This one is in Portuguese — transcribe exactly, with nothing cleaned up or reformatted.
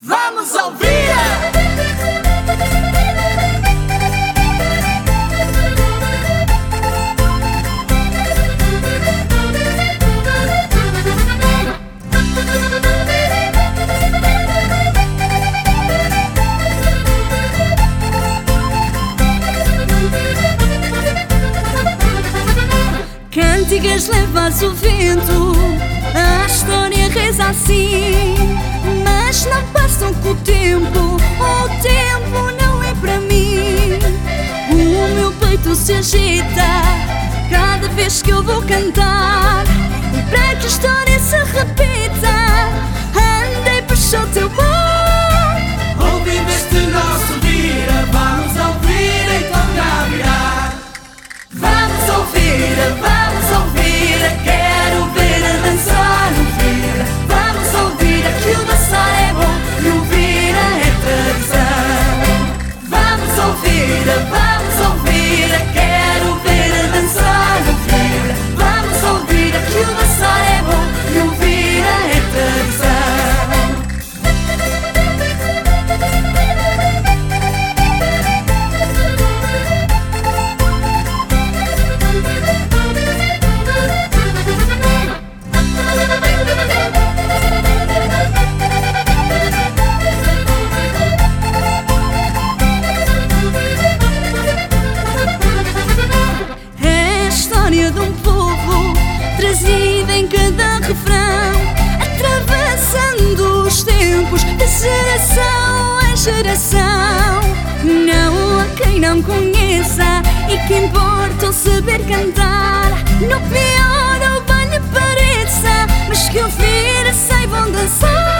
Vamos ouvir! Cantigas levas o vento, a história reza assim, mas não passam com o tempo, o tempo não é para mim. O meu peito se agita cada vez que eu vou cantar, e para que a história se repita, andei puxou o teu bom. Ouvindo este nosso vira, vamos ouvir então cá virar. Vamos ouvir, vamos ouvir, quero ver a dançar no vira. Vamos ouvir, que o dançar é bom e o vira é tradição. Vamos ouvir, vamos ouvir, quero ver a dançar no vira. Vamos ouvir, que o dançar é bom e o vira é tradição. De um povo trazida em cada refrão, atravessando os tempos de geração em geração. Não há quem não conheça e que importa o saber cantar, no pior ou bem lhe pareça, mas que ouvir saibam dançar.